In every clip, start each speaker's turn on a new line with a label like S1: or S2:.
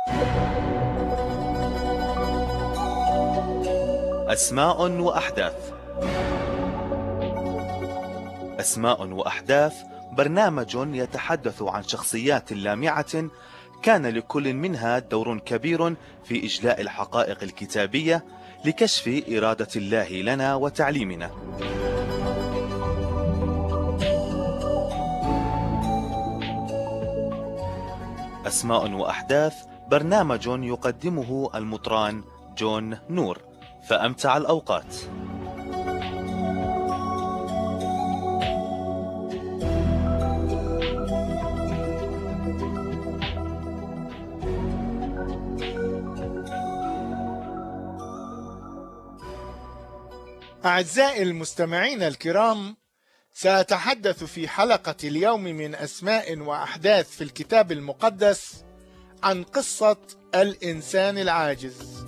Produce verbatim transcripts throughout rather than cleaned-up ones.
S1: أسماء وأحداث. أسماء وأحداث برنامج يتحدث عن شخصيات لامعة كان لكل منها دور كبير في إجلاء الحقائق الكتابية لكشف إرادة الله لنا وتعليمنا. أسماء وأحداث برنامج يقدمه المطران جون نور، فأمتع الأوقات.
S2: أعزائي المستمعين الكرام، سأتحدث في حلقة اليوم من أسماء وأحداث في الكتاب المقدس عن قصة الإنسان العاجز.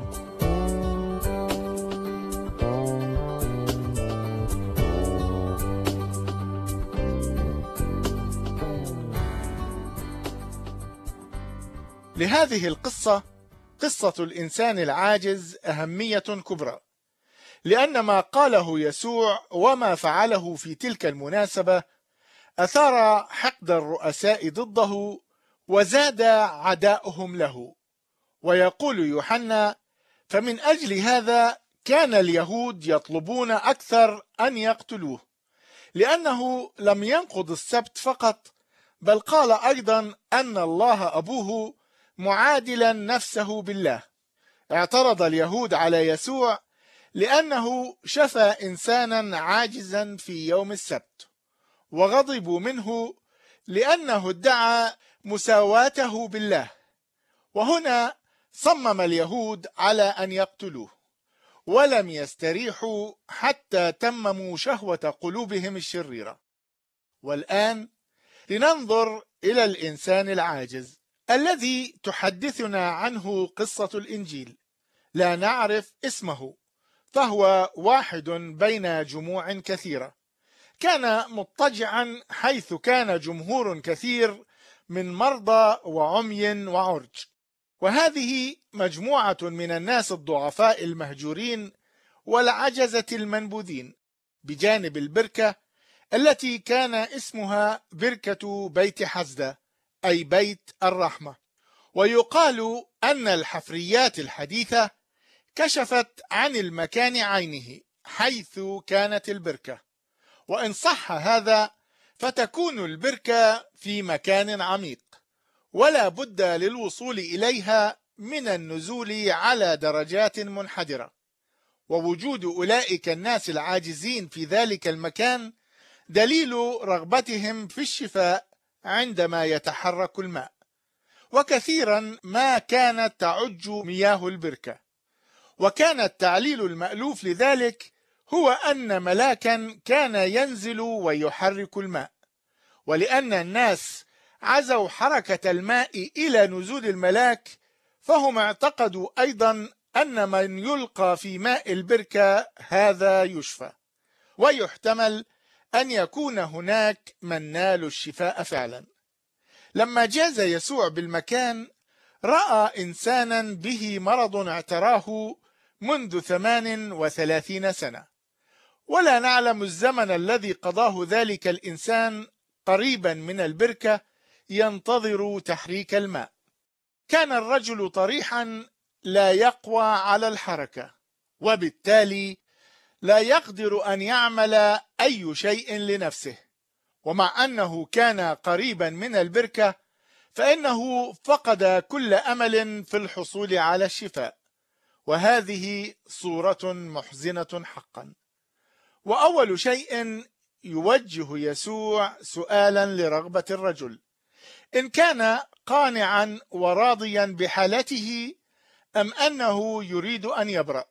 S2: لهذه القصة، قصة الإنسان العاجز، أهمية كبرى، لأن ما قاله يسوع وما فعله في تلك المناسبة أثار حقد الرؤساء ضده وزاد عداؤهم له. ويقول يوحنا: فمن أجل هذا كان اليهود يطلبون أكثر أن يقتلوه، لأنه لم ينقض السبت فقط، بل قال أيضا أن الله أبوه معادلا نفسه بالله. اعترض اليهود على يسوع لأنه شفى إنسانا عاجزا في يوم السبت، وغضبوا منه لأنه ادعى مساواته بالله. وهنا صمم اليهود على أن يقتلوه، ولم يستريحوا حتى تمموا شهوة قلوبهم الشريرة. والآن لننظر إلى الإنسان العاجز الذي تحدثنا عنه قصة الإنجيل. لا نعرف اسمه، فهو واحد بين جموع كثيرة. كان مضطجعا حيث كان جمهور كثير من مرضى وعمي وعرج، وهذه مجموعة من الناس الضعفاء المهجورين والعجزة المنبوذين بجانب البركة التي كان اسمها بركة بيت حزدة، أي بيت الرحمة. ويقال أن الحفريات الحديثة كشفت عن المكان عينه حيث كانت البركة، وإن صح هذا فتكون البركة في مكان عميق، ولا بد للوصول إليها من النزول على درجات منحدرة. ووجود أولئك الناس العاجزين في ذلك المكان دليل رغبتهم في الشفاء عندما يتحرك الماء، وكثيرا ما كانت تعج مياه البركة. وكان التعليل المألوف لذلك هو أن ملاكا كان ينزل ويحرك الماء، ولأن الناس عزوا حركة الماء إلى نزول الملاك، فهم اعتقدوا أيضا أن من يلقى في ماء البركة هذا يشفى، ويحتمل أن يكون هناك من نال الشفاء فعلا. لما جاز يسوع بالمكان رأى إنسانا به مرض اعتراه منذ ثمان وثلاثين سنة، ولا نعلم الزمن الذي قضاه ذلك الإنسان قريبا من البركة ينتظر تحريك الماء. كان الرجل طريحا لا يقوى على الحركة، وبالتالي لا يقدر أن يعمل أي شيء لنفسه. ومع أنه كان قريبا من البركة فإنه فقد كل أمل في الحصول على الشفاء، وهذه صورة محزنة حقا. وأول شيء يوجه يسوع سؤالا لرغبة الرجل، إن كان قانعا وراضيا بحالته أم أنه يريد أن يبرأ.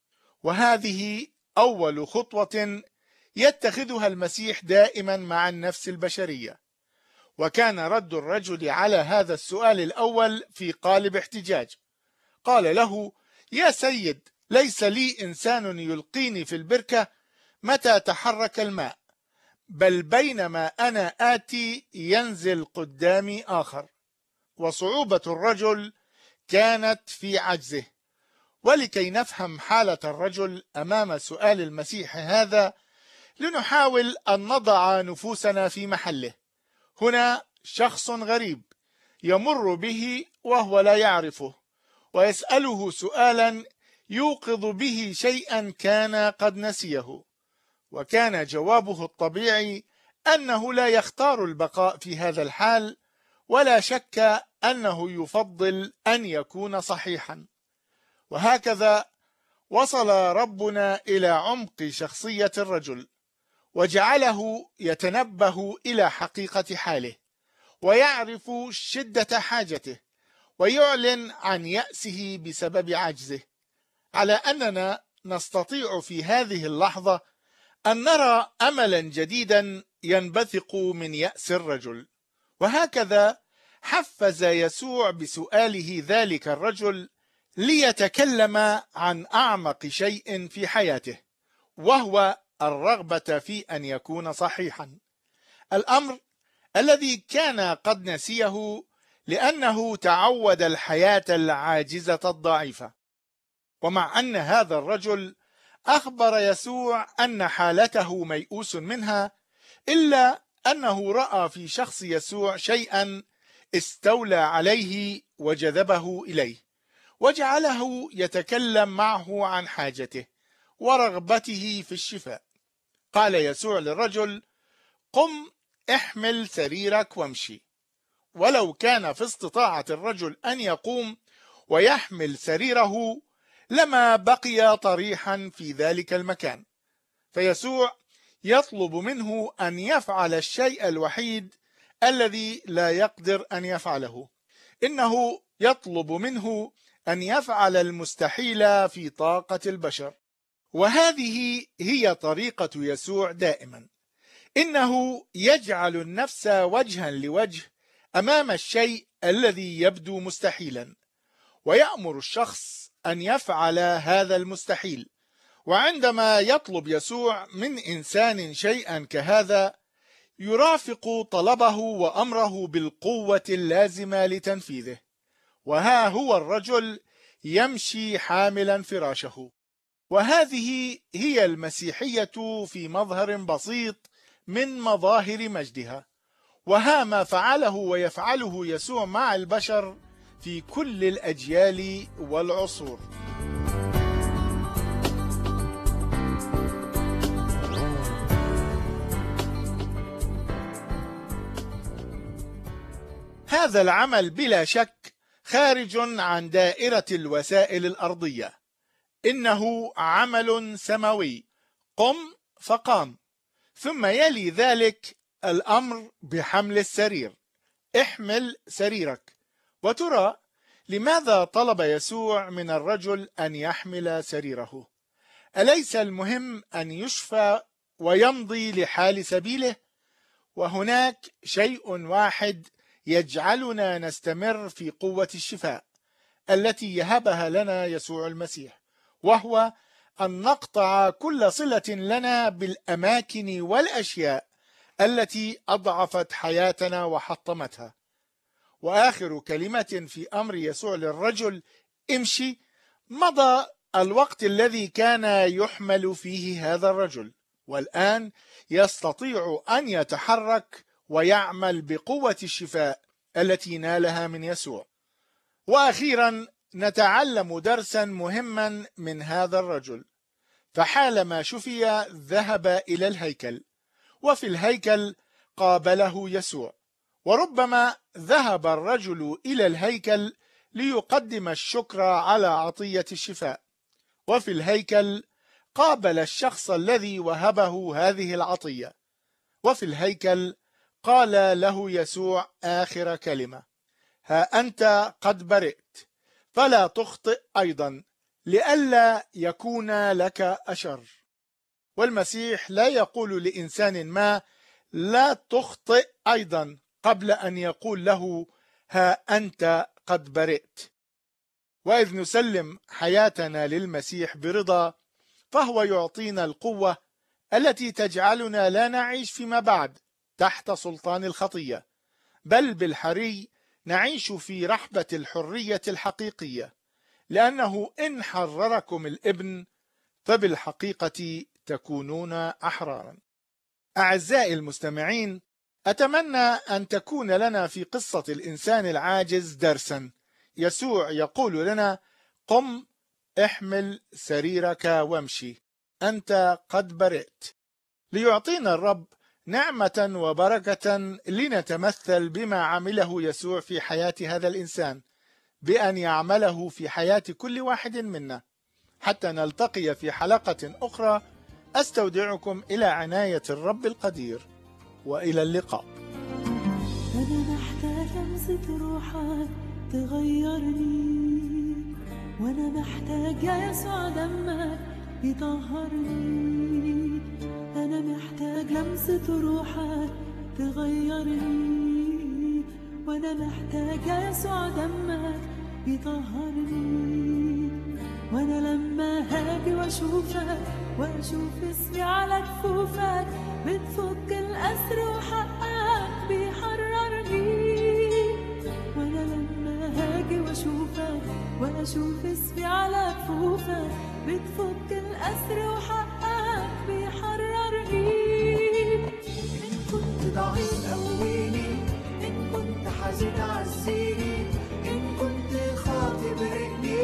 S2: وهذه أول خطوة يتخذها المسيح دائما مع النفس البشرية. وكان رد الرجل على هذا السؤال الأول في قالب احتجاج. قال له: يا سيد، ليس لي إنسان يلقيني في البركة متى تحرك الماء، بل بينما أنا آتي ينزل قدامي آخر. وصعوبة الرجل كانت في عجزه. ولكي نفهم حالة الرجل أمام سؤال المسيح هذا، لنحاول أن نضع نفوسنا في محله. هنا شخص غريب يمر به وهو لا يعرفه، ويسأله سؤالا يوقظ به شيئا كان قد نسيه، وكان جوابه الطبيعي أنه لا يختار البقاء في هذا الحال، ولا شك أنه يفضل أن يكون صحيحا. وهكذا وصل ربنا إلى عمق شخصية الرجل، وجعله يتنبه إلى حقيقة حاله، ويعرف شدة حاجته، ويعلن عن يأسه بسبب عجزه، على أننا نستطيع في هذه اللحظة أن نرى أملا جديدا ينبثق من يأس الرجل. وهكذا حفز يسوع بسؤاله ذلك الرجل ليتكلم عن أعمق شيء في حياته، وهو الرغبة في أن يكون صحيحا، الأمر الذي كان قد نسيه لأنه تعود الحياة العاجزة الضعيفة. ومع أن هذا الرجل أخبر يسوع أن حالته ميؤوس منها، إلا أنه رأى في شخص يسوع شيئا استولى عليه وجذبه إليه، وجعله يتكلم معه عن حاجته ورغبته في الشفاء. قال يسوع للرجل: قم احمل سريرك وامشي. ولو كان في استطاعة الرجل أن يقوم ويحمل سريره لما بقي طريحا في ذلك المكان، فيسوع يطلب منه أن يفعل الشيء الوحيد الذي لا يقدر أن يفعله، إنه يطلب منه أن يفعل المستحيل في طاقة البشر. وهذه هي طريقة يسوع دائما، إنه يجعل النفس وجها لوجه أمام الشيء الذي يبدو مستحيلا، ويأمر الشخص أن يفعل هذا المستحيل. وعندما يطلب يسوع من إنسان شيئا كهذا، يرافق طلبه وأمره بالقوة اللازمة لتنفيذه. وها هو الرجل يمشي حاملا فراشه. وهذه هي المسيحية في مظهر بسيط من مظاهر مجدها. وها ما فعله ويفعله يسوع مع البشر في كل الأجيال والعصور. هذا العمل بلا شك خارج عن دائرة الوسائل الأرضية، إنه عمل سماوي. قم فقام. ثم يلي ذلك الأمر بحمل السرير. احمل سريرك. وترى لماذا طلب يسوع من الرجل أن يحمل سريره؟ أليس المهم أن يشفى ويمضي لحال سبيله؟ وهناك شيء واحد يجعلنا نستمر في قوة الشفاء التي يهبها لنا يسوع المسيح، وهو أن نقطع كل صلة لنا بالأماكن والأشياء التي أضعفت حياتنا وحطمتها. وآخر كلمة في أمر يسوع للرجل امشي، مضى الوقت الذي كان يحمل فيه هذا الرجل، والآن يستطيع أن يتحرك ويعمل بقوة الشفاء التي نالها من يسوع. وأخيرا نتعلم درسا مهما من هذا الرجل. فحالما شفي ذهب إلى الهيكل، وفي الهيكل قابله يسوع. وربما ذهب الرجل إلى الهيكل ليقدم الشكر على عطية الشفاء، وفي الهيكل قابل الشخص الذي وهبه هذه العطية، وفي الهيكل قال له يسوع آخر كلمة: ها أنت قد برئت، فلا تخطئ أيضا، لئلا يكون لك أشر. والمسيح لا يقول لإنسان ما لا تخطئ أيضا قبل أن يقول له ها أنت قد برئت. وإذ نسلم حياتنا للمسيح برضا، فهو يعطينا القوة التي تجعلنا لا نعيش فيما بعد تحت سلطان الخطية، بل بالحري نعيش في رحبة الحرية الحقيقية، لأنه إن حرركم الابن فبالحقيقة تكونون أحرارا. أعزائي المستمعين، أتمنى أن تكون لنا في قصة الإنسان العاجز درسا. يسوع يقول لنا: قم احمل سريرك وامشي، أنت قد برئت. ليعطينا الرب نعمة وبركة لنتمثل بما عمله يسوع في حياة هذا الإنسان، بأن يعمله في حياة كل واحد منا. حتى نلتقي في حلقة أخرى، أستودعكم إلى عناية الرب القدير، وإلى اللقاء.
S3: أنا محتاج لمسة روحك تغيرني، وأنا محتاج يا يسوع دمك يطهرني. أنا محتاج لمسة روحك تغيرني، وأنا محتاج يا يسوع دمك يطهرني. وأنا لما هاجي وأشوفك وأشوف اسمي على كفوفك، بتفك الأسر وحقك بيحررني. وأنا لما هاجي وأشوفك وأشوف اسمي على كفوفك، بتفك الأسر وحقك بيحررني. إن كنت ضعيف قويني، إن كنت حزين عزيني، إن كنت خاطئ برئني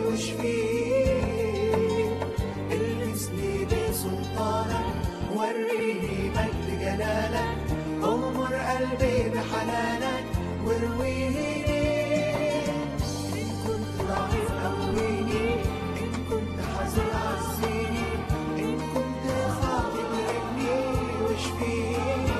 S3: واشفيني. المسني بسلطانك، وريني مجد جلالك، أغمر قلبي بحنانك وارويني. إن كنت ضعيف قويني، إن كنت حزين عزيني، إن كنت خاطئ برئني واشفيني.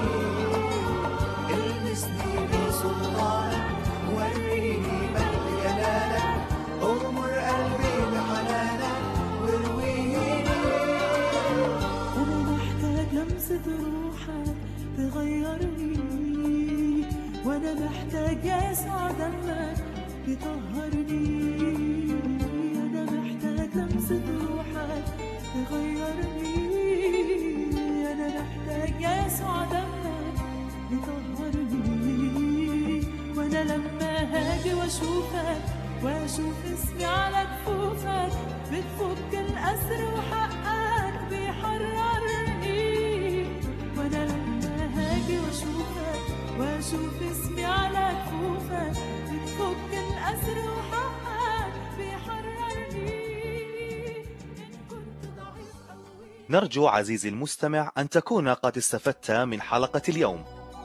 S3: المسني بسلطانك، وريني مجد جلالك، أغمر قلبي بحنانك وارويني. أنا محتاج لمسة روحك تغيرني، وأنا محتاج يسوع دمك يطهرني. أنا محتاج لمسة روحك تغيرني، أنا محتاج يسوع دمك يطهرني. وأنا لما هاجي وأشوفك وأشوف اسمي على كفوفك، بتفك الأسر وحقك بيحررني. وأنا لما هاجي وأشوفك وأشوف اسمي على كفوفك، بتفك الأسر وحقك بيحررني. إن كنت ضعيف قوي.
S1: نرجو عزيزي المستمع أن تكون قد استفدت من حلقة اليوم.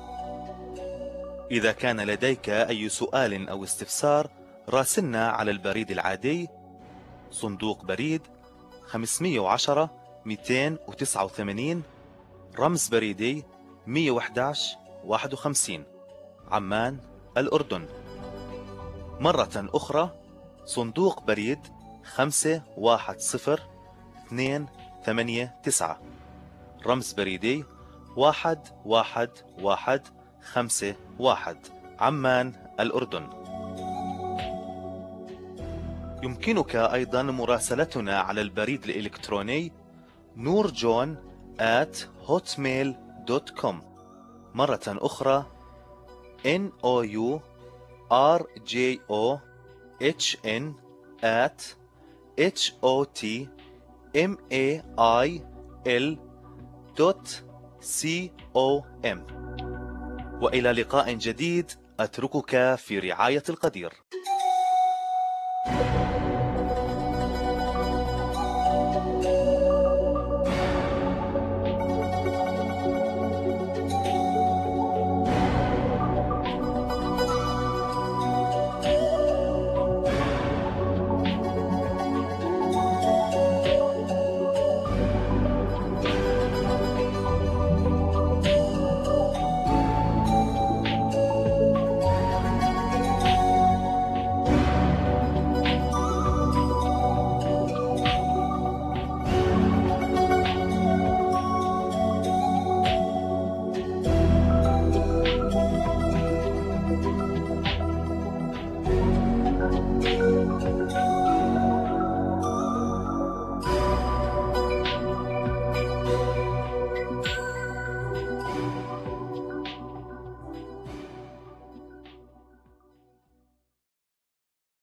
S1: إذا كان لديك أي سؤال أو استفسار، راسلنا على البريد العادي صندوق بريد خمسمئة وعشرة مئتين وتسعة وثمانين، رمز بريدي مئة وأحد عشر واحد وخمسين، عمان، الأردن. مرة أخرى صندوق بريد خمسة واحد صفر اثنين ثمانية تسعة، رمز بريدي واحد واحد واحد خمسة واحد، عمان، الأردن. يمكنك أيضا مراسلتنا على البريد الإلكتروني نورجون آت هوتميل دوت كوم. مرة أخرى N O U R J O H N at H O T M A I L دوت C O M. وإلى لقاء جديد، أتركك في رعاية القدير.
S3: Thank you.